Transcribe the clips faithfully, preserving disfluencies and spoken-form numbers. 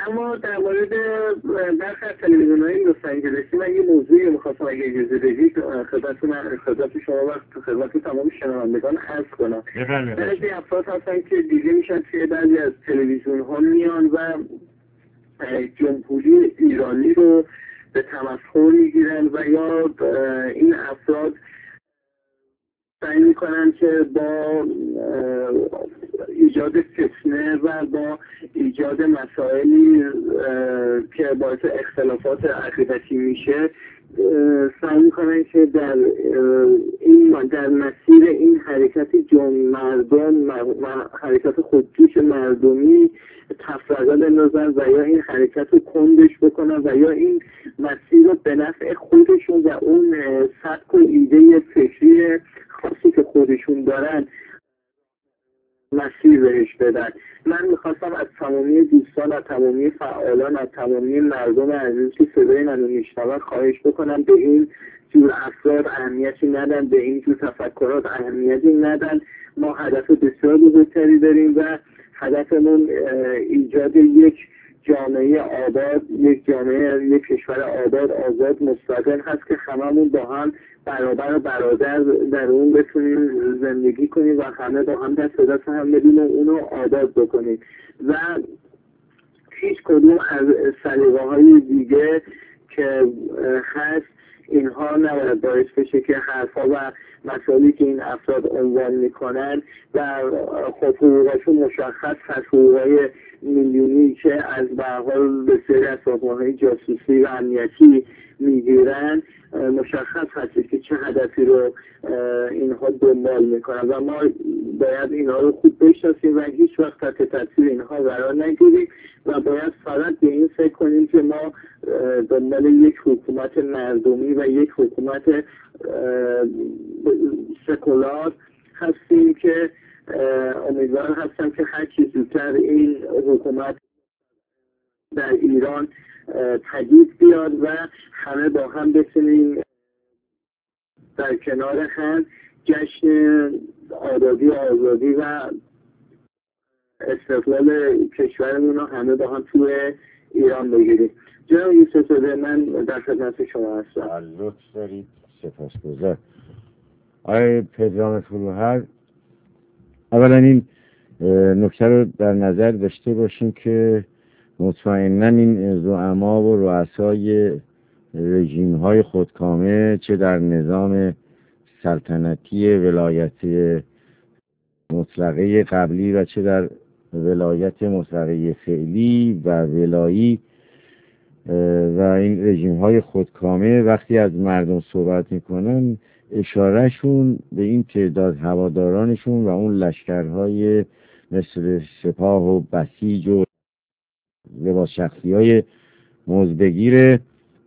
اما در مورد برخی از تلویزیون‌های لس آنجلسی من یه موضوعی می‌خواستم اگه اجازه بدید خدمتتون خدمت شما و خدمت تمام شنوندگان عرض کنم. بعضی افراد هستن که دیده میشن که بعضی از تلویزیون‌ها میان و جمهوری ایرانی رو به تمسخر میگیرن و یا این افراد سعی میکنن که با ایجاد فتنه و با ایجاد مسائلی که باعث اختلافات عقیدتی میشه سعی میکنن که در این در مسیر این حرکت جمع مردم و حرکت خودجوش مردمی تفرقه بندازن و یا این حرکت رو کندش بکنن و یا این مسیر رو به نفع خودشون و اون سبک و ایده فکری خاصی که خودشون دارن مسیر بهش بدن. من میخواستم از تمامی دوستان، از تمامی فعالان، از تمامی مردم عزیز که صدای منو میشنون خواهش بکنم به این جور افراد اهمیتی ندن، به این جور تفکرات اهمیتی ندن. ما هدف بسیار بزرگتری داریم و هدفمون ایجاد یک جامعه آباد، یک جامعه، یک کشور آباد، آزاد، مستقل هست که هممون با هم برابر و برادر در اون بتونیم زندگی کنیم و همه با هم دست به دست هم بدیم و اونو آباد بکنیم و هیچ کدوم از سلیقه های دیگه که هست اینها نباید باعث بشه که حرفا و مسائلی که این افراد عنوان میکنن و خب حقوقشون مشخص هست، حقوقهای میلیونی که از به هر حال بسیاری از سازمان‌های جاسوسی و امنیتی میگیرن مشخص هست که چه هدفی رو اینها دنبال میکنن و ما باید اینها رو خوب بشناسیم و هیچ وقت تحت تاثیر اینها قرار نگیریم و باید فقط به این فکر کنیم که ما دنبال یک حکومت مردمی و یک حکومت سکولار هستیم که امیدوار هستم که هر چیز زودتر این حکومت در ایران پدید بیاد و همه با هم بتونیم در کنار هم جشن آزادی آزادی و استقلال کشورمون رو همه با هم توی ایران بگیریم. جناب یوسف زاده، من در خدمت شما هستم. لطف دارید، سپاسگزار. آقای پدرام فروهر، اولا این نکته رو در نظر داشته باشیم که مطمئناً این زعما و رؤسای رژیم های خودکامه چه در نظام سلطنتی ولایتی مطلقه قبلی و چه در ولایت مطلقه فعلی و ولایی و این رژیم های خودکامه وقتی از مردم صحبت میکنن اشارهشون به این تعداد هوادارانشون و اون لشکرهای مثل سپاه و بسیج و لباس شخصی های مزدگیر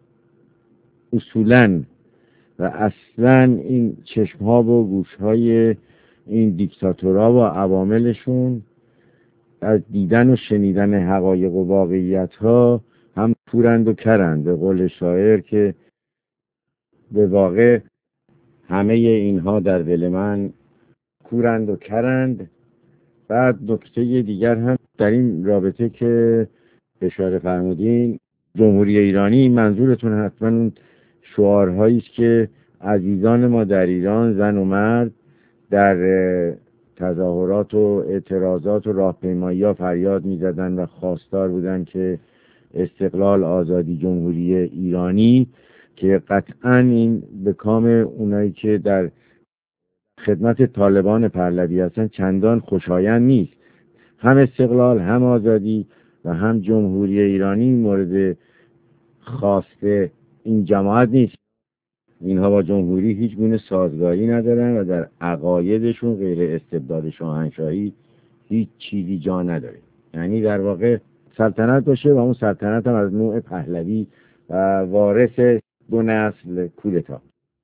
اصولاً و اصلاً این چشمها و گوشهای این دیکتاتورها و عواملشون از دیدن و شنیدن حقایق و واقعیت ها هم پورند و کرند. به قول شاعر که به واقع همه اینها در دل من کورند و کرند. بعد نکته دیگر هم در این رابطه که اشاره فرمودین، جمهوری ایرانی منظورتون حتما اون شعارهایی است که عزیزان ما در ایران زن و مرد در تظاهرات و اعتراضات و راهپیمایی‌ها فریاد می‌زدن و خواستار بودن که استقلال، آزادی، جمهوری ایرانی، که قطعاً این به کام اونایی که در خدمت طالبان پهلوی هستن چندان خوشایند نیست. هم استقلال، هم آزادی و هم جمهوری ایرانی مورد خواست این جماعت نیست. اینها با جمهوری هیچ گونه سازگاری ندارن و در عقایدشون غیر استبداد شاهنشاهی هیچ چیزی جا نداره. یعنی در واقع سلطنت باشه و اون سلطنت هم از نوع پهلوی و وارث دو نسل کودتا.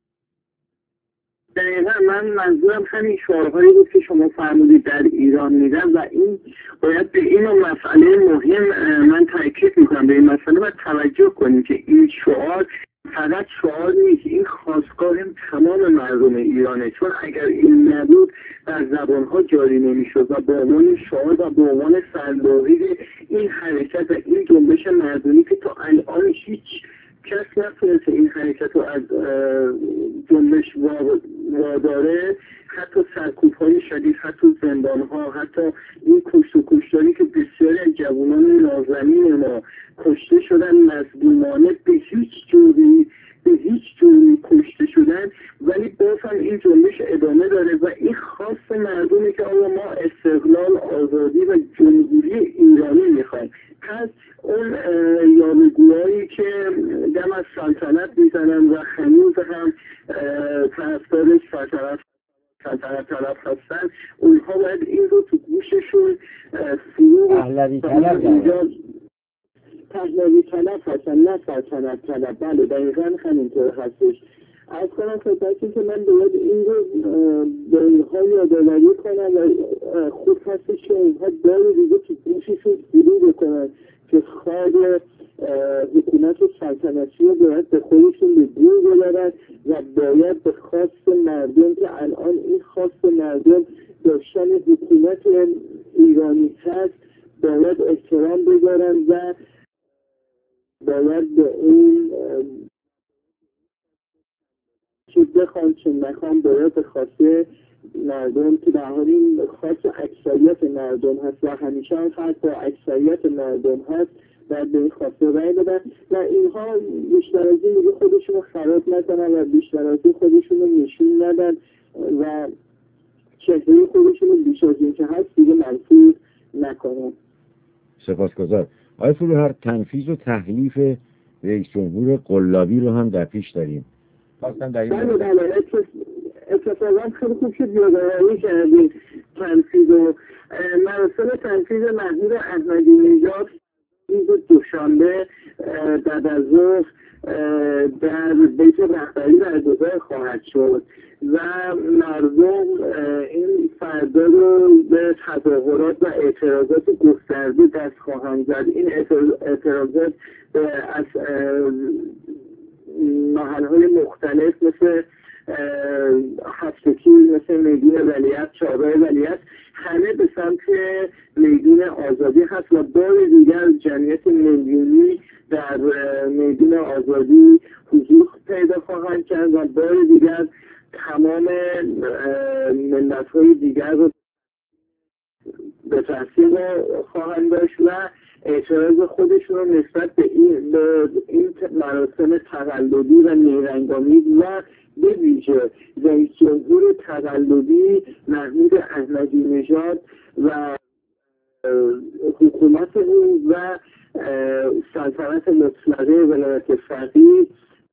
دقیقا من منظورم همین شعارهایی بود که شما فرمودید در ایران میدن و این باید به این مسئله مهم من تاکید میکنم، به این مسئله باید توجه کنیم که این شعار فقط شعار نیست، این خواستگاه تمام مردم ایرانه، چون اگر این نبود در زبانها جاری نمیشد و به عنوان شعار و به عنوان سرلوحه این حرکت و این جنبش مردمی که تا الان هیچ کس نتونسته این حرکت رو از جنبش واداره، حتی سرکوب‌های شدید، حتی زندان‌ها، حتی این کشت و کشتاری که بسیاری از جوانان نازنین ما کشته شدن مظلومانه، به هیچ جوری به هیچ جوری کشته شدن، ولی باز هم این جنبش ادامه داره و این خاص مردمی که آقا ما استقلال، آزادی و جمهوری ایرانی میخوایم. پس اون یاوه‌گویایی که دم از سلطنت میزنن و هنوز هم طرفدار سلطنت سلطنت طلب هستن، اونها باید این رو تو گوششون فرو پهلوی طلب پهلوی طلب هستن، نه سلطنت طلب. بله دقیقا همینطور هستش. از کنم خدمتتون که من باید این رو به اونها یادآوری کنم و خوب هستش که اونها بار دیگه تو گوششون فرو بکنن که خواب حکومت سلطنتی رو باید به خودشون به گور ببرن و باید به خواست مردم که الان این خواست مردم داشتن حکومت ایرانی هست باید احترام بذارن و باید به این چه بخوان چه نخوان باید به خواسته مردم که در حال این خواست اکثریت مردم هست و همیشه هم فرق با اکثریت مردم هست باید به این خواسته رای بدن و اینها بیشتر از این خودشون رو خراب نکنن و بیشتر از این خودشون رو نشون ندن و چهره خودشون رو بیش از این که هست دیگه منفور نکنن. سپاسگزار. آقای فروهر، تنفیذ و تحریف رئیس جمهور قلابی رو هم در پیش داریم. خواستم در این بله بله اتفاقا خیلی خوب شد یادآوری کردیم تنفیذ و مراسم تنفیذ محمود احمدی نژاد روز دوشنبه بعد از ظهر در بیت رهبری برگزار خواهد شد و مردم این فردا رو به تظاهرات و اعتراضات گسترده دست خواهند زد. این اعتراضات از محل‌های مختلف مثل هفتکی، مثل میدون ولیعصر، چهارراه ولیعصر، همه به سمت میدون آزادی هست و بار دیگر جمعیت میلیونی در میدون آزادی حضور پیدا خواهند کرد و بار دیگر تمام ملت‌های دیگر رو به تاثیر خواهند داشت و اعتراض خودشون رو نسبت به این, به این مراسم تقلبی و نیرنگ‌آمیز و به ویژه رئیس جمهور تقلبی محمود احمدی نژاد و حکومت او و سلطنت مطلقه ولایت فقیه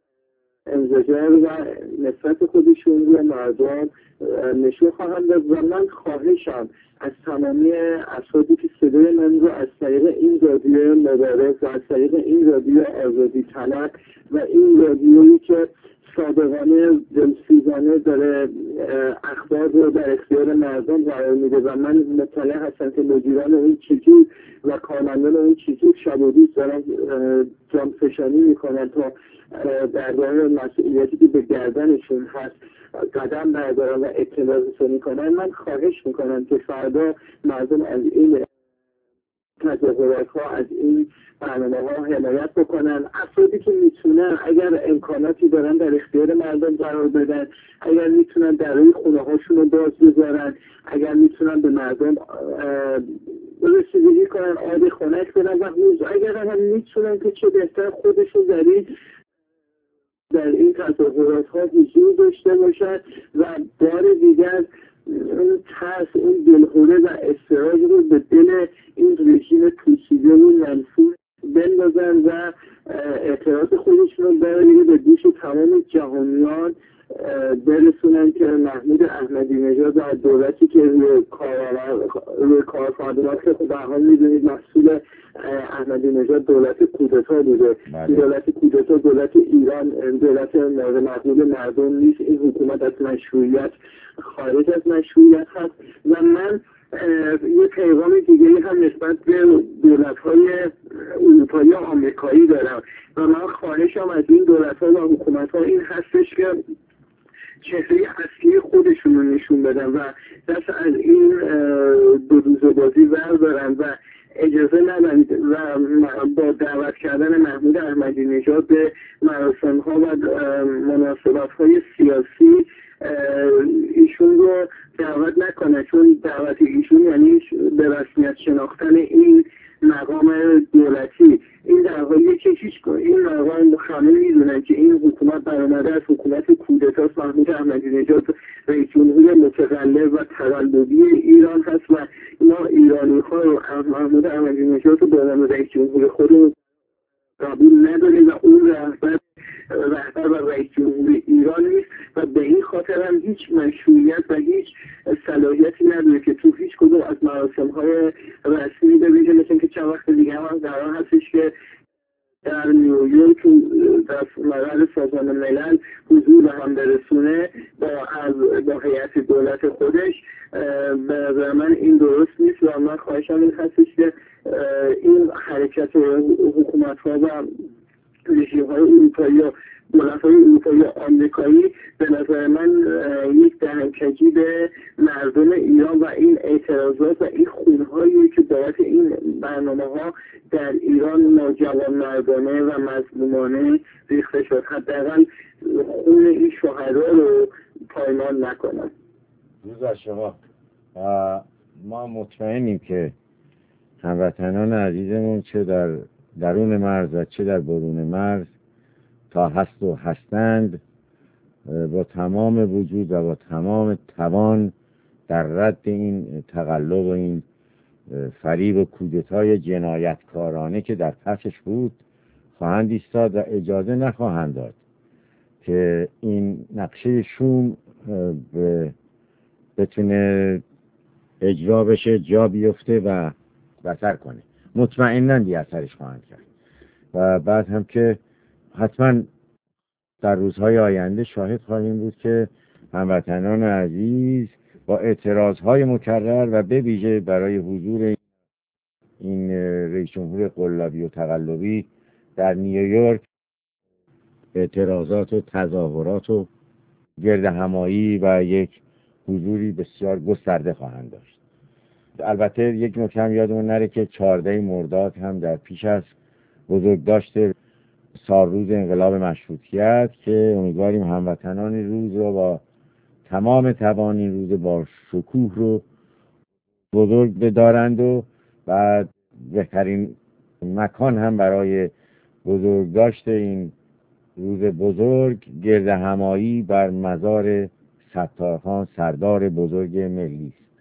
انزجار و نسبت خودشون رو مردم نشون خواهند داد و من خواهشم از تمامی افرادی که صدای من رو از طریق این رادیو مبارز و از طریق این رادیو آزادی طلب و این رادیویی که صادقانه دلسوزانه داره اخبار رو در اختیار مردم قرار میده و من مطلع هستم که مدیران اون چیزی و کارمندان اون چیزی شب و روز دارن جانفشانی میکنن تا در راه مسئولیتی که به گردنشون هست قدم بردارن و اطلاع رسانی کنن. من خواهش میکنم که فردا مردم از این تظاهرات ها، از این برنامه ها حمایت بکنن. افرادی که میتونن اگر امکاناتی دارن در اختیار مردم قرار بدن، اگر میتونن درهای خونه هاشون رو باز بذارن، اگر میتونن به مردم رسیدگی کنن، آب خنک بدن و اگر هم میتونن که چه بهتر خودشون در این در این تظاهرات ها حضور داشته باشد و بار دیگر اون ترس، اون دلهوره و اضطراب رو به دل این رژیم پوسیده و منفور بندازن و اعتراض خودشون رو برای به گوش تمام جهانیان برسونن که محمود احمدی نژاد و دولتی که روی کارفرماست که به حال میدونید محصول احمدی نژاد دولت کودتا بوده. دولت کودتا دولت ایران دولت مورد مقبول مردم نیست. این حکومت از مشروعیت خارج از مشروعیت هست و من یه پیغام دیگری هم نسبت به دولت‌های اروپایی و آمریکایی دارم و من خواهشم از این دولت‌ها و حکومت‌ها این هستش که چهره اصلی خودشون رو نشون بدن و دست موضوع بازی بردارن و اجازه ندن و با دعوت کردن محمود احمدی نژاد به مراسم ها و مناسبت های سیاسی ایشون رو دعوت نکنه، چون دعوت ایشون یعنی به رسمیت شناختن این مقام دولتی. این در حالیه که هیچ این مقام همه میدونن که این حکومت برآمده از حکومت کودتاست. محمود احمدی نژاد رئیس جمهور متقلب و تقلبی ایران هست و ما ایرانی ها رو محمود احمدی نژاد رو به عنوان رئیس جمهور خودمون قبول نداریم و اون رهبر رهبر و رئیس جمهور ایران نیست و به این خاطر هم هیچ مشروعیت و هیچ صلاحیتی نداره که تو هیچ کدوم از مراسم های رسمی به ویژه مثل که چند وقت دیگه هم قرار هستش که در نیویورک در مقر سازمان ملل حضور به هم برسونه با از با هیئت دولت خودش. به نظر من این درست نیست و من خواهشم این هستش که این حرکت حکومت ها و رژیم های اروپایی و دولت های اروپایی و آمریکایی به نظر من یک دهنکجی به مردم ایران و این اعتراضات و این خونهایی که بابت این برنامه ها در ایران ناجوان مردانه و مظلومانه ریخته شد، حداقل خون این شهدا رو پایمال نکنن. روز از شما. ما مطمئنیم که هموطنان عزیزمون چه در درون مرز و چه در برون مرز تا هست و هستند با تمام وجود و با تمام توان در رد این تقلب و این فریب و کودتای جنایتکارانه که در پسش بود خواهند ایستاد و اجازه نخواهند داد که این نقشه شوم بتونه اجرا بشه، جا بیفته و بسر کنه. مطمئناً دی اثرش خواهند کرد و بعد هم که حتما در روزهای آینده شاهد خواهیم بود که هموطنان عزیز با اعتراضهای مکرر و به ویژه برای حضور این رئیس جمهور قلابی و تقلبی در نیویورک اعتراضات و تظاهرات و گرد همایی و یک حضوری بسیار گسترده خواهند داشت. البته یک نکته هم یادمون نره که چهاردهم مرداد هم در پیش از بزرگداشت سالروز انقلاب مشروطیت که امیدواریم هموطنان روز رو با تمام توان این روز با شکوه رو بزرگ بدارند و بعد بهترین مکان هم برای بزرگداشت این روز بزرگ گرد همایی بر مزار ستارخان سردار بزرگ ملی است.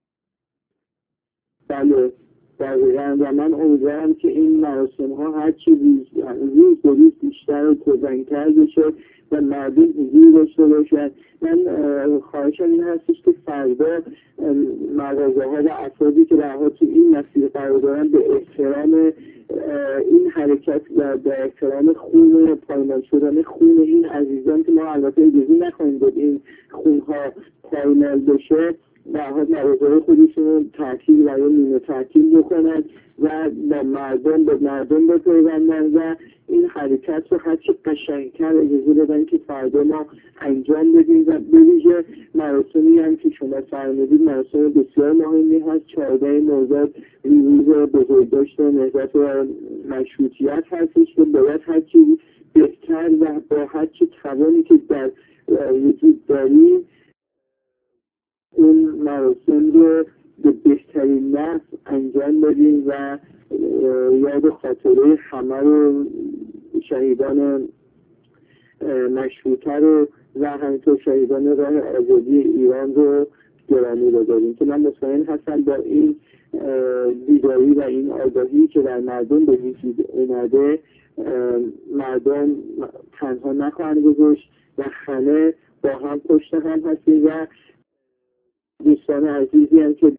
بله دقیقا و من امیدوارم که این مراسم ها هرچی روز روز به روز بیشتر و پررنگ‌تر بشه و مردم حضور داشته باشن. من خواهشم این هستش که فردا مغازه ها و افرادی که در تو این مسیر قرار دارن به احترام این حرکت و به احترام خون پایمال شدن خون این عزیزان که ما البته اجازه نخواهیم داد این خونها پایمال بشه در حال مغازه خودشون تعطیل و یا نیمه تعطیل بکنن و با مردم به مردم بپیوندن و این حرکت رو هرچی قشنگتر اجازه بدن که فردا ما انجام بدیم و به ویژه مراسمی هم که شما فرمودید مراسم بسیار مهمی هست. چهاردهم مرداد روز بزرگداشت نهضت و مشروطیت هستش که باید هرچی بهتر و با هرچی توانی که در وجود داریم اون مراسم رو به بهترین نحو انجام بدیم و یاد خاطره همه رو شهیدان مشروطه رو و همینطور شهیدان راه آزادی ایران رو گرامی بداریم که من مطمئن هستم با این بیداری و این آگاهی که در مردم به وجود اومده مردم تنها نخواهند گذاشت و همه با هم پشت هم هستیم و دوستان عزیزی هم که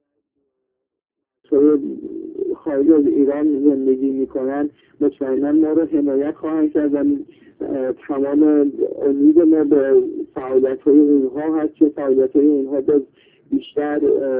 خارج از ایران زندگی میکنن مطمئنا ما رو حمایت خواهند کرد و تمام امید ما به فعالیت های اونها هست که فعالیت های اونها باز بیشتر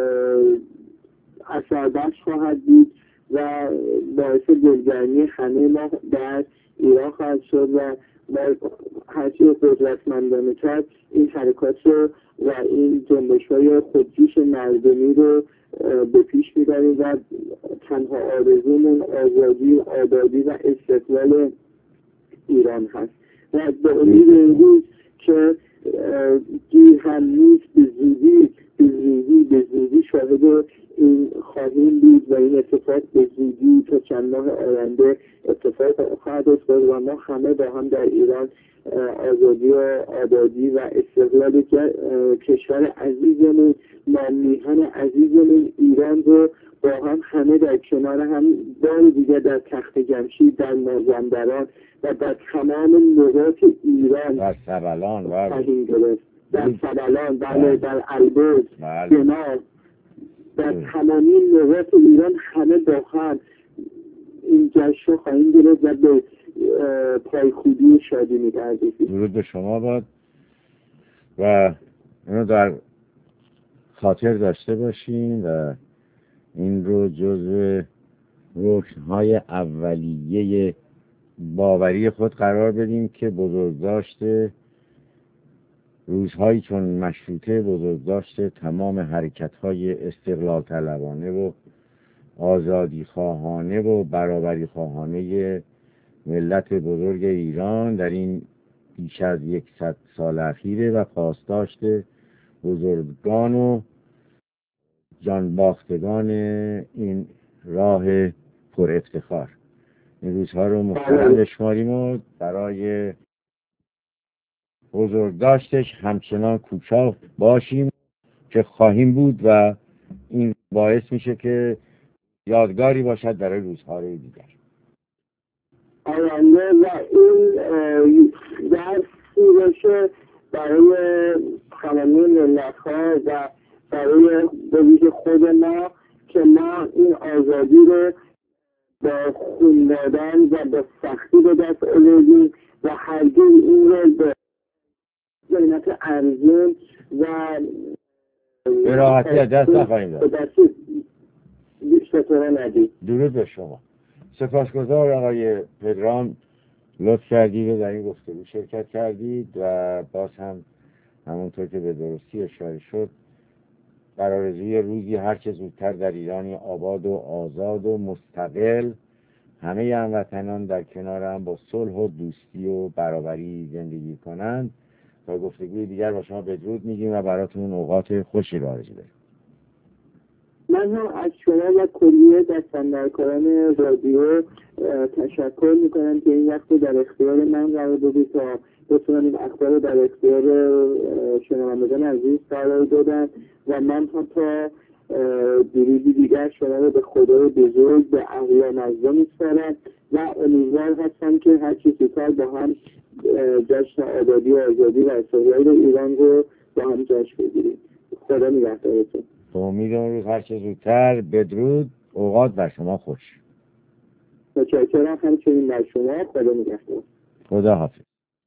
اثر بخش خواهد بود و باعث دلگرمی همه ما در ایران خواهد شد و ما هرچی قدرتمندانه کرد این حرکات رو و این جنبش های خودجوش مردمی رو به پیش میبریم و تنها آرزومون آزادی، آبادی و استقلال ایران هست و به امید امروز که دیر هم نیست به زودی به زودی به زودی شاهد این خواهیم بود و این اتفاق به زودی تا چند ماه آینده اتفاق خواهد افتاد و ما همه با هم در ایران آزادی و آبادی و استقلال کشور عزیزمون، میهن عزیزمون ایران رو با هم همه در کنار هم بار دیگه در تخت جمشید، در مازندران و در تمام نقاط ایران در سبلان خواهیم گرفت. در سبلان، بله، در البرز، جناب، در تمامی نقاط ایران همه با هم این جشن خواهیم گرفت و به پایخودی شادی می‌پردازیم. درود به شما باد و اینو در خاطر داشته باشین و این رو جزو رکن‌های اولیه باوری خود قرار بدیم که بزرگداشت روزهایی چون مشروطه، بزرگداشت تمام حرکت‌های استقلال طلبانه و آزادی خواهانه و برابری خواهانه ملت بزرگ ایران در این بیش از یکصد سال اخیره و پاسداشت بزرگان و جانباختگان این راه پر افتخار. این روزها رو محترم بشماریم و برای بزرگداشتش همچنان کوشا باشیم که خواهیم بود و این باعث میشه که یادگاری باشد برای روزهای دیگر آینده و این درسی باشه برای تمامی ملت‌ها و برای بویژه خود ما که ما این آزادی رو با خون دادن و با سختی به دست آوردیم و هرگز این رو به قیمت ارزون و به راحتی از دست نخواهیم داد. درود به شما. سپاسگزار آقای پدرام، لطف کردید و در این گفتگو شرکت کردید و باز هم همونطور که به درستی اشاره شد بر آرزوی روزی هر چه زودتر در ایرانی آباد و آزاد و مستقل همه هموطنان در کنار هم با صلح و دوستی و برابری زندگی کنند. تا گفتگوی دیگر با شما بدرود میگیم و براتون اوقات خوشی رو آرزو داریم. من هم از شما و کلیه دستاندرکاران رادیو تشکر میکنم که این وقت در اختیار من قرار دادید تا بتونم این اخبار در اختیار شنوندگان عزیز قرار دادن و من هم تا درودی دیگر شما رو به خدای بزرگ به احیا نزدا میسپارم و امیدوار هستم که هر چی زودتر با هم جشن آزادی و آزادی و استقلال ایران رو با هم جشن بگیریم. خدا نگهدارتون. امیدوارم روز هر چه زودتر. بدرود، اوقات بر شما خوش. متشکرم همچنین بر شما. خدا نگهدار. خدا حافظ.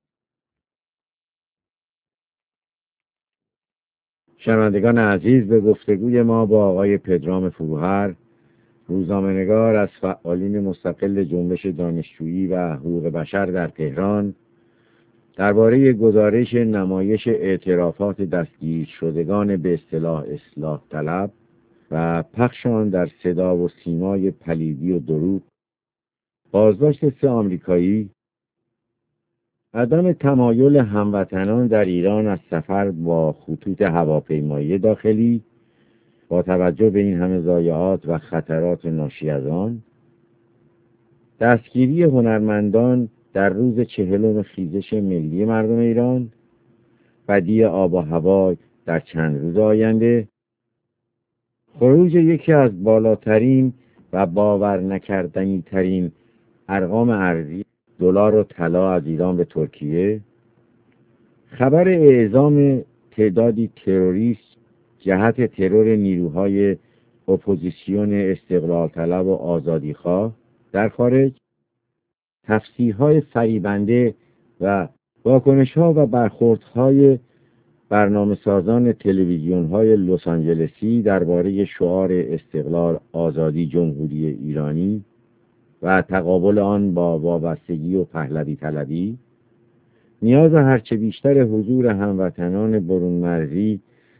شنوندگان عزیز، به گفتگوی ما با آقای پدرام فروهر، روزنامه‌نگار از فعالین مستقل جنبش دانشجویی و حقوق بشر در تهران، درباره گزارش نمایش اعترافات دستگیر شدگان به اصطلاح اصلاح طلب و پخش آن در صدا و سیمای پلیدی و دروغ، بازداشت سه آمریکایی، عدم تمایل هموطنان در ایران از سفر با خطوط هواپیمایی داخلی با توجه به این همه ضایعات و خطرات ناشی از آن، دستگیری هنرمندان در روز چهلم خیزش ملی مردم ایران، بدی آب و هوا در چند روز آینده، خروج یکی از بالاترین و باور نکردنی ترین ارقام ارزی دلار و طلا از ایران به ترکیه، خبر اعزام تعدادی تروریست جهت ترور نیروهای اپوزیسیون استقلال طلب و آزادیخواه در خارج، تفسیرهای فریبنده و واکنش‌ها و برخوردهای برنامه‌سازان تلویزیون‌های لس آنجلسی درباره شعار استقلال، آزادی، جمهوری ایرانی و تقابل آن با وابستگی و پهلوی طلبی، نیاز هرچه بیشتر حضور هموطنان برون مرزی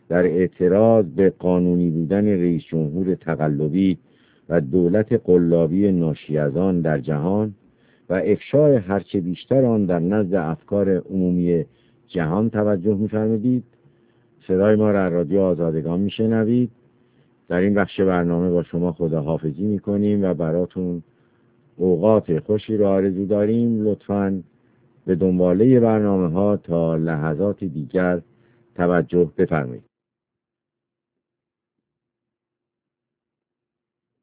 در اعتراض به قانونی بودن رئیس جمهور تقلبی و دولت قلابی ناشی از آن در جهان و افشای هرچه بیشتر آن در نزد افکار عمومی جهان توجه می‌فرمودید. صدای ما را رادیو آزادگان میشنوید. در این بخش برنامه با شما خداحافظی میکنیم و براتون اوقات خوشی را آرزو داریم. لطفاً به دنباله برنامه ها تا لحظات دیگر توجه بفرمایید.